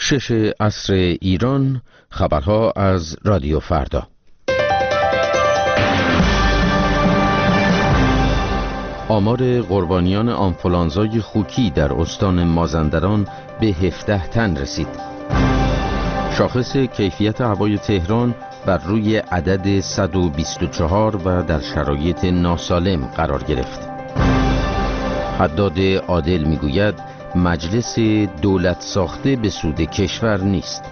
6 عصر ایران. خبرها از رادیو فردا. آمار قربانیان آنفولانزای خوکی در استان مازندران به 17 تن رسید. شاخص کیفیت هوای تهران بر روی عدد 124 و در شرایط ناسالم قرار گرفت. حداد عادل میگوید مجلس دولت ساخته به سود کشور نیست.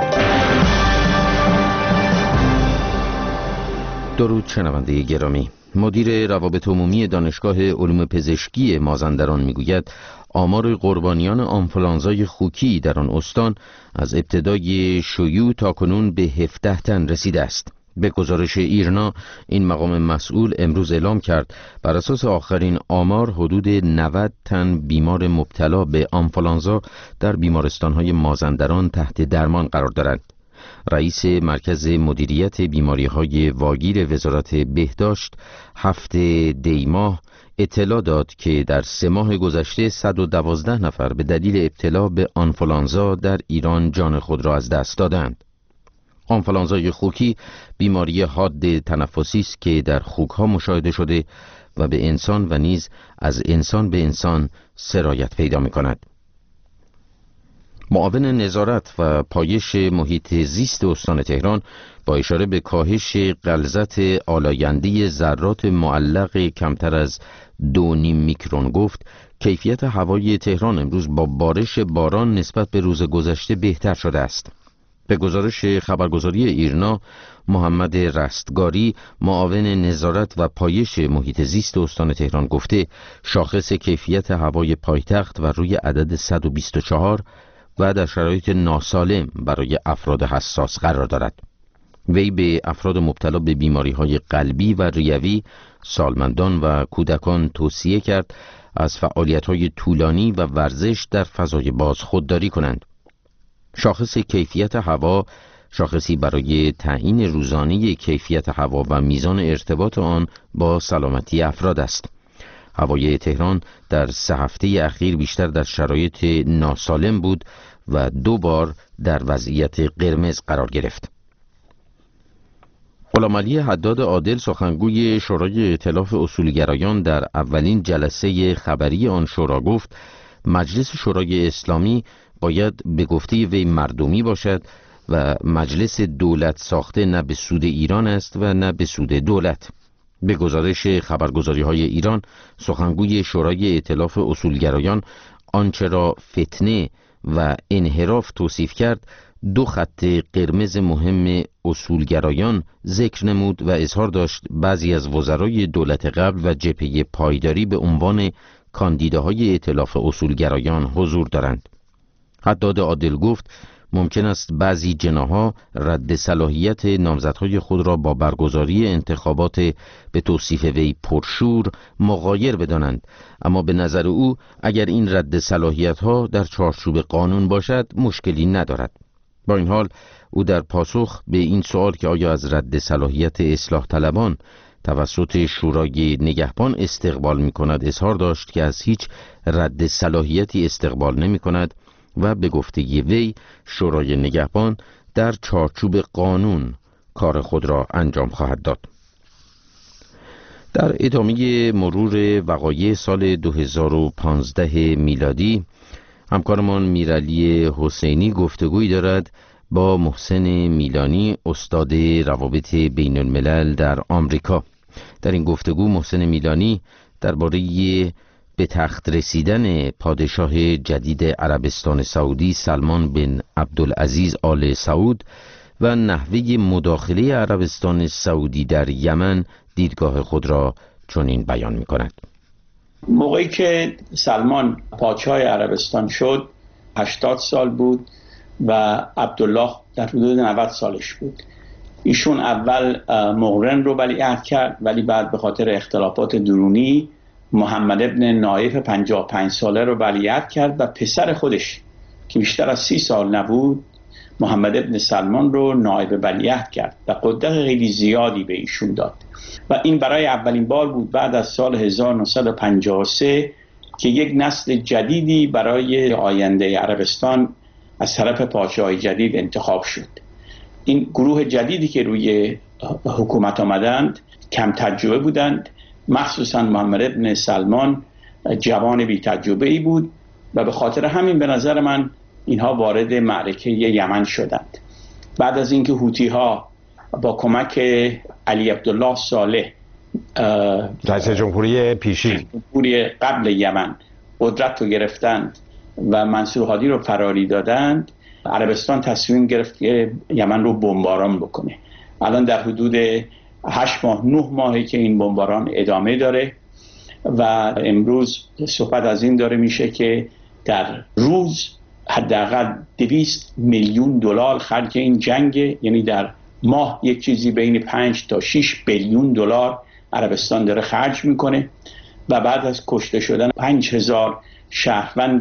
درود شنونده گرامی. مدیر روابط عمومی دانشگاه علوم پزشکی مازندران میگوید آمار قربانیان آنفولانزای خوکی در آن استان از ابتدای شیوع تاکنون به 17 تن رسیده است. به گزارش ایرنا، این مقام مسئول امروز اعلام کرد بر اساس آخرین آمار حدود 90 تن بیمار مبتلا به آنفولانزا در بیمارستان‌های مازندران تحت درمان قرار دارند. رئیس مرکز مدیریت بیماری‌های واگیر وزارت بهداشت 7 دی ماه اطلاع داد که در 3 ماه گذشته 112 نفر به دلیل ابتلا به آنفولانزا در ایران جان خود را از دست دادند. آنفولانزای خوکی بیماری حاد تنفسی است که در خوک‌ها مشاهده شده و به انسان و نیز از انسان به انسان سرایت پیدا می‌کند. معاون نظارت و پایش محیط زیست استان تهران با اشاره به کاهش غلظت آلاینده ذرات معلق کمتر از 2.5 میکرون گفت کیفیت هوای تهران امروز با بارش باران نسبت به روز گذشته بهتر شده است. به گزارش خبرگزاری ایرنا، محمد رستگاری معاون نظارت و پایش محیط زیست استان تهران گفته شاخص کیفیت هوای پایتخت و روی عدد 124 و در شرایط ناسالم برای افراد حساس قرار دارد. وی به افراد مبتلا به بیماری‌های قلبی و ریوی، سالمندان و کودکان توصیه کرد از فعالیت‌های طولانی و ورزش در فضای باز خودداری کنند. شاخص کیفیت هوا شاخصی برای تعیین روزانه کیفیت هوا و میزان ارتباط آن با سلامتی افراد است. هوای تهران در 3 هفته اخیر بیشتر در شرایط ناسالم بود و 2 بار در وضعیت قرمز قرار گرفت. غلامعلی حداد عادل سخنگوی شورای ائتلاف اصولگرایان در اولین جلسه خبری آن شورا گفت مجلس شورای اسلامی باید به گفته وی مردمی باشد و مجلس دولت ساخته نه به سود ایران است و نه به سود دولت. به گزارش خبرگزاری‌های ایران، سخنگوی شورای ائتلاف اصولگرایان آنچه را فتنه و انحراف توصیف کرد 2 خط قرمز مهم اصولگرایان ذکر نمود و اظهار داشت بعضی از وزرای دولت قبل و جبهه پایداری به عنوان کاندیداهای ائتلاف اصولگرایان حضور دارند. حداد عادل گفت ممکن است بعضی جناح‌ها رد صلاحیت نامزدهای خود را با برگزاری انتخابات به توصیف وی پرشور مغایر بدانند، اما به نظر او اگر این رد صلاحیت‌ها در چارچوب قانون باشد مشکلی ندارد. با این حال او در پاسخ به این سوال که آیا از رد صلاحیت اصلاح طلبان توسط شورای نگهبان استقبال می‌کند اظهار داشت که از هیچ رد صلاحیتی استقبال نمی‌کند و به گفته وی شورای نگهبان در چارچوب قانون کار خود را انجام خواهد داد. در ادامه مرور وقایع سال 2015 میلادی، همکارمان میرعلی حسینی گفتگوی دارد با محسن میلانی، استاد روابط بین الملل در آمریکا. در این گفتگو محسن میلانی درباره به تخت رسیدن پادشاه جدید عربستان سعودی سلمان بن عبدالعزیز آل سعود و نحوه مداخله عربستان سعودی در یمن دیدگاه خود را چنین بیان می کند. موقعی که سلمان پادشاه عربستان شد 80 سال بود و عبدالله در حدود 90 سالش بود. ایشون اول مقرن رو ولیعهد کرد، ولی بعد به خاطر اختلافات درونی محمد ابن نایف 55 ساله رو ولیعهد کرد و پسر خودش که بیشتر از 30 سال نبود محمد ابن سلمان رو نایب ولیعهد کرد و قدرت خیلی زیادی به ایشون داد و این برای اولین بار بود بعد از سال 1953 که یک نسل جدیدی برای آینده عربستان از طرف پادشاه جدید انتخاب شد. این گروه جدیدی که روی حکومت آمدند کم تجربه بودند، مخصوصا محمد بن سلمان جوان بی تجربه ای بود و به خاطر همین به نظر من اینها وارد معرکه یمن شدند. بعد از اینکه هوتی ها با کمک علی عبدالله صالح رئیس جمهوری پیشین جمهوری قبل یمن قدرت رو گرفتند و منصور هادی رو فراری دادند، عربستان تصمیم گرفت که یمن رو بمباران بکنه. الان در حدود 8 ماه 9 ماهی که این بمباران ادامه داره و امروز صحبت از این داره میشه که در روز حداقل 200 میلیون دلار خرج این جنگ، یعنی در ماه یک چیزی بین 5 تا 6 بیلیون دلار عربستان داره خرج میکنه و بعد از کشته شدن 5000 شهروند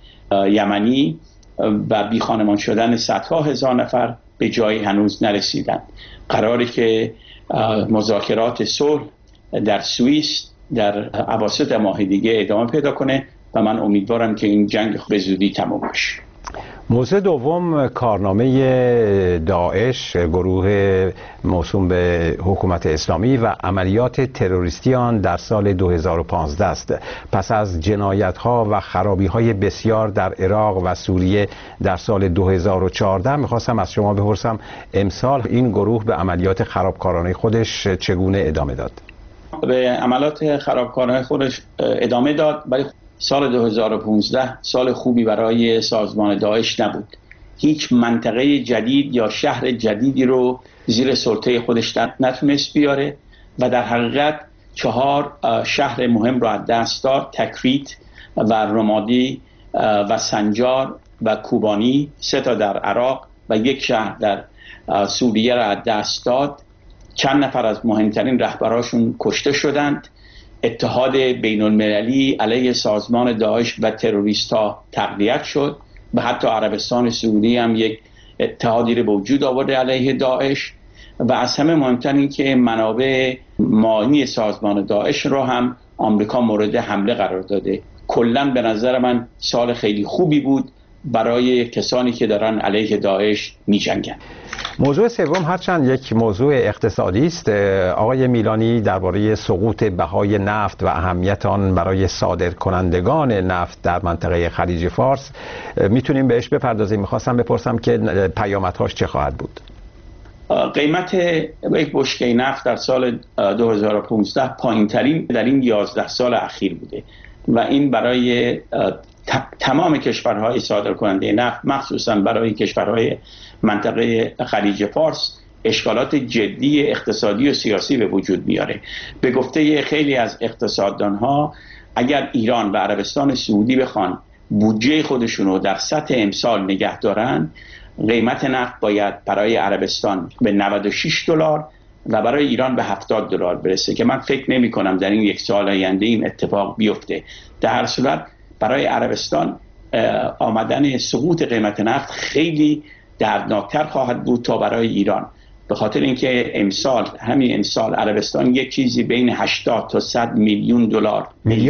یمنی و بی خانمان شدن صدها هزار نفر به جایی هنوز نرسیدن. قراره که مذاکرات صلح در سوئیس در اواسط ماه دیگه ادامه پیدا کنه و من امیدوارم که این جنگ به زودی تمام بشه. موضوع دوم کارنامه داعش، گروه موسوم به حکومت اسلامی و عملیات تروریستی آن در سال 2015 است. پس از جنایت‌ها و خرابی‌های بسیار در عراق و سوریه در سال 2014 می‌خواستم از شما بپرسم امسال این گروه به عملیات خرابکارانه خودش چگونه ادامه داد؟ به عملیات خرابکارانه خودش ادامه داد، ولی سال 2015 سال خوبی برای سازمان داعش نبود. هیچ منطقه جدید یا شهر جدیدی رو زیر سلطه خودش نتونست بیاره و در حقیقت 4 شهر مهم رو از دست داد: تکریت و رمادی و سنجار و کوبانی، 3 تا در عراق و 1 شهر در سوریه را از دست داد. چند نفر از مهمترین رهبراشون کشته شدند. اتحاد بین المللی علیه سازمان داعش و تروریست ها تقویت شد و حتی عربستان سعودی هم یک اتحادی رو به وجود آورده علیه داعش و از همه مهمتر این که منابع مالی سازمان داعش رو هم آمریکا مورد حمله قرار داده. کلاً به نظر من سال خیلی خوبی بود برای کسانی که دارن علیه داعش می جنگن. موضوع سوم هرچند یک موضوع اقتصادی است، آقای میلانی درباره سقوط بهای نفت و اهمیت آن برای صادرکنندگان نفت در منطقه خلیج فارس میتونیم بهش بپردازیم. میخواستم بپرسم که پیامدهاش چه خواهد بود؟ قیمت یک بشکه نفت در سال 2015 پایین‌ترین در این 11 سال اخیر بوده و این برای تمام کشورهای صادرکننده نفت، مخصوصا برای کشورهای منطقه خلیج فارس، اشکالات جدی اقتصادی و سیاسی به وجود میاره. به گفته خیلی از اقتصاددانها اگر ایران و عربستان سعودی بخوان بودجه خودشونو در سطح امسال نگه دارن، قیمت نفت باید برای عربستان به 96 دلار و برای ایران به 70 دلار برسه که من فکر نمی کنم در این 1 سال آینده این اتفاق بیفته. در هر صورت برای عربستان آمدن سقوط قیمت نفت خیلی دردناکتر خواهد بود تا برای ایران، به خاطر اینکه همین امسال عربستان یک چیزی بین 80 تا 100 میلیون دلار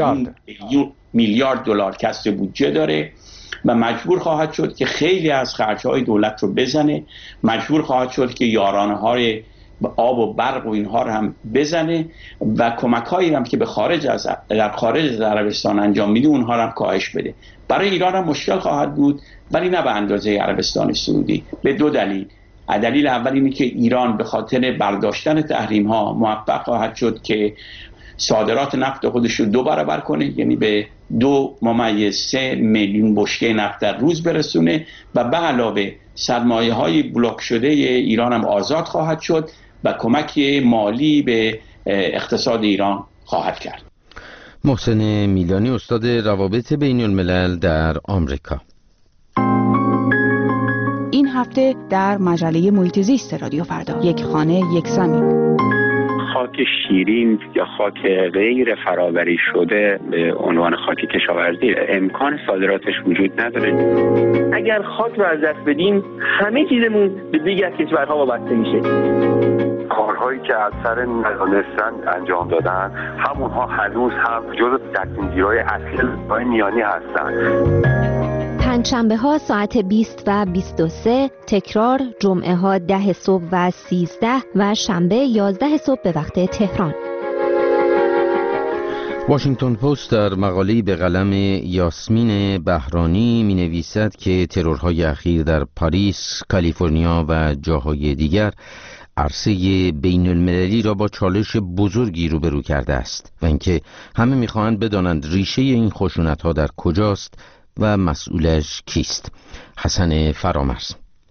میلیارد دلار کسر بودجه داره و مجبور خواهد شد که خیلی از خرج‌های دولت رو بزنه، مجبور خواهد شد که یارانه‌های آب و برق و اینها رو هم بزنه و کمک‌هایی هم که در خارج از عربستان انجام میده اونها رو هم کاهش بده. برای ایران هم مشکل خواهد بود، ولی نه به اندازه عربستان سعودی، به 2 دلیل. دلیل اول اینه که ایران به خاطر برداشتن تحریم‌ها موفق خواهد شد که صادرات نفت خودش رو 2 برابر کنه، یعنی به 2.3 میلیون بشکه نفت در روز برسونه و به علاوه سرمایه‌های بلوک شده ایران هم آزاد خواهد شد و کمک مالی به اقتصاد ایران خواهد کرد. محسن میلانی، استاد روابط بین الملل در آمریکا. این هفته در مجله محیط زیست رادیو فردا، یک خانه یک زمین. خاک شیرین یا خاک غیر فرآوری شده به عنوان خاک کشاورزی امکان صادراتش وجود نداره. اگر خاک رو از دست بدیم همه چیزمون به دیگر کشورها وابسته میشه. کارهایی که از سر ندانستن انجام دادن همونها هنوز هم جزو تصمیم‌گیرهای اصلی میانی هستن. پنجشنبه ها ساعت 20 و 23، تکرار جمعه ها 10 صبح و 13 و شنبه 11 صبح به وقت تهران. واشنگتن پست در مقاله‌ای به قلم یاسمین بهرانی می نویسد که ترورهای اخیر در پاریس، کالیفرنیا و جاهای دیگر عرصه بین المللی را با چالش بزرگی روبرو کرده است و اینکه همه می‌خواهند بدانند ریشه این خشونت‌ها در کجاست و مسئولش کیست. حسن فرامرز.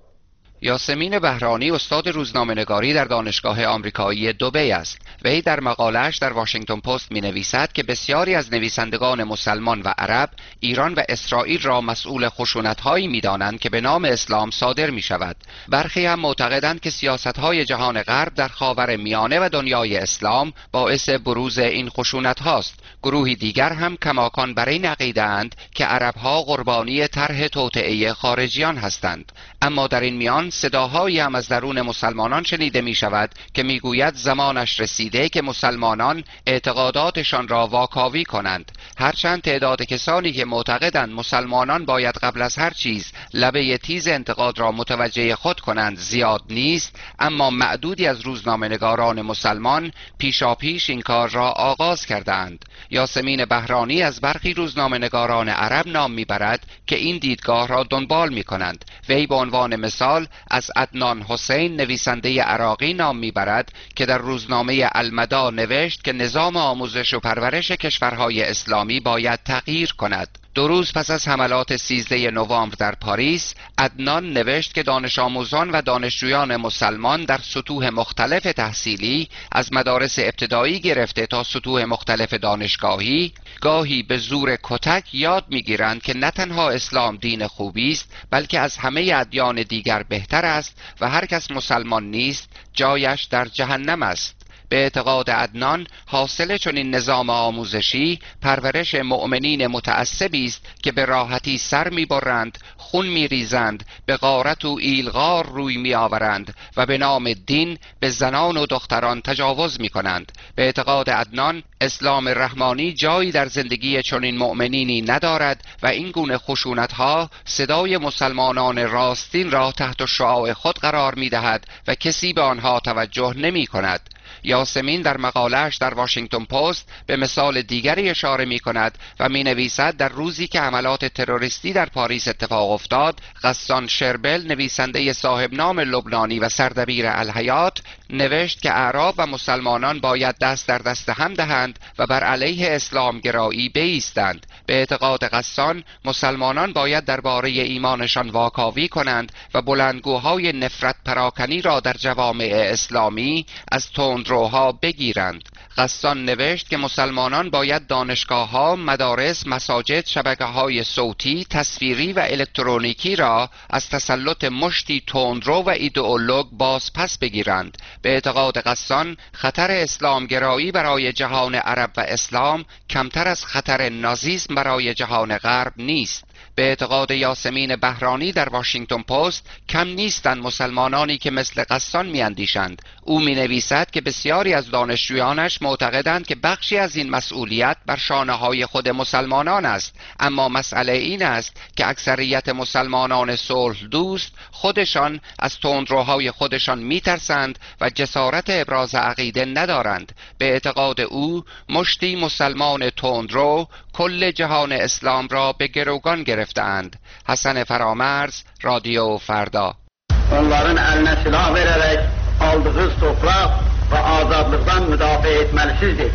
یاسمین بهرانی استاد روزنامه‌نگاری در دانشگاه آمریکایی دبی است. وی در مقاله‌اش در واشنگتن پست می‌نویسد که بسیاری از نویسندگان مسلمان و عرب ایران و اسرائیل را مسئول خشونت‌هایی می‌دانند که به نام اسلام صادر می‌شود. برخی هم معتقدند که سیاست‌های جهان غرب در خاورمیانه و دنیای اسلام باعث بروز این خشونت‌هاست. گروهی دیگر هم کماکان بر این عقیده‌اند که عرب‌ها قربانی طرح توطئه خارجیان هستند. اما در این میان صداهایی هم از درون مسلمانان شنیده می شود که می گوید زمانش رسیده که مسلمانان اعتقاداتشان را واکاوی کنند. هرچند تعداد کسانی که معتقدند مسلمانان باید قبل از هر چیز لبه تیز انتقاد را متوجه خود کنند زیاد نیست، اما معدودی از روزنامه‌نگاران مسلمان پیشاپیش این کار را آغاز کردند. یاسمین بهرانی از برخی روزنامه‌نگاران عرب نام میبرد که این دیدگاه را دنبال می کنند. وی به عنوان مثال از عدنان حسین نویسنده عراقی نام میبرد که در روزنامه المدا نوشت که نظام آموزش و پرورش کشورهای اسلامی باید تغییر کند. 2 روز پس از حملات 13 نوامبر در پاریس، عدنان نوشت که دانش آموزان و دانشجویان مسلمان در سطوح مختلف تحصیلی از مدارس ابتدایی گرفته تا سطوح مختلف دانشگاهی گاهی به زور کتک یاد میگیرند که نه تنها اسلام دین خوبی است بلکه از همه ادیان دیگر بهتر است و هر کس مسلمان نیست جایش در جهنم است. به اعتقاد عدنان حاصل چنین نظام آموزشی پرورش مؤمنین متعصبی است که به راحتی سر می‌برند، خون می‌ریزند، به غارت و ایلغار روی می‌آورند و به نام دین به زنان و دختران تجاوز می‌کنند. به اعتقاد عدنان اسلام رحمانی جایی در زندگی چنین مؤمنینی ندارد و این گونه خشونت‌ها صدای مسلمانان راستین را تحت شعاع خود قرار می‌دهد و کسی به آنها توجه نمی‌کند. یاسمین در مقاله‌اش در واشنگتن پست به مثال دیگری اشاره می‌کند و می‌نویسد در روزی که حملات تروریستی در پاریس اتفاق افتاد، غسان شربل نویسنده صاحب نام لبنانی و سردبیر الحیات نوشت که اعراب و مسلمانان باید دست در دست هم دهند و بر علیه اسلام گرایی بایستند. به اعتقاد غسان مسلمانان باید درباره ایمانشان واکاوی کنند و بلندگوهای نفرت پراکنی را در جوامع اسلامی از تندروها بگیرند. غسان نوشت که مسلمانان باید دانشگاه‌ها، مدارس، مساجد، شبکه‌های صوتی، تصویری و الکترونیکی را از تسلط مشتی تندرو و ایدئولوگ باز پس بگیرند. به اعتقاد غسان خطر اسلامگرایی برای جهان عرب و اسلام کمتر از خطر نازیسم برای جهان غرب نیست. به اعتقاد یاسمین بهرانی در واشنگتن پست کم نیستند مسلمانانی که مثل غسان میاندیشند. او مینویسد که بسیاری از دانشجویانش معتقدند که بخشی از این مسئولیت بر شانه‌های خود مسلمانان است، اما مسئله این است که اکثریت مسلمانان صلح دوست خودشان از تندروهای خودشان میترسند و جسارت ابراز عقیده ندارند. به اعتقاد او مشتی مسلمان تندرو کل جهان اسلام را به گروگان گرفتند. حسن فرامرز، رادیو فردا. onların eline silah vererek aldığı toprak ve azadlıktan müdafaa etmelisizdir.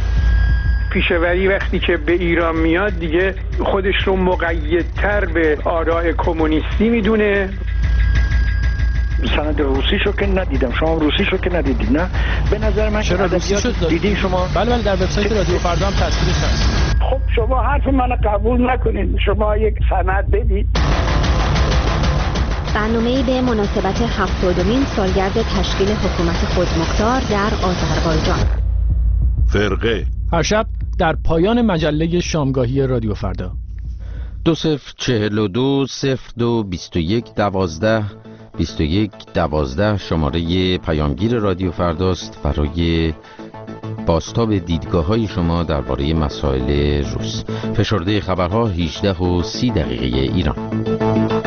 پیشوری وقتی که به ایران میاد دیگه خودش رو مقیدتر به آراء کمونیستی میدونه. سند روسیشو که ندیدم. شما روسیشو که ندیدید نه؟ به نظر من چرا روسیشو دیدین شما؟ بله در وبسایت رادیو فردا هم تصویرش هست. خب شما حرف منو قبول نکنین، شما یک سند بدید. برنامه‌ای به مناسبت 70مین سالگرد تشکیل حکومت خودمختار در آذربایجان. فرقه هر شب در پایان مجله شامگاهی رادیو فردا. 2042 02 21 12 21 12 شماره پیامگیر رادیو فرداست برای بازتاب دیدگاه‌های شما درباره مسائل روز. فشرده خبرها 18:30 ایران.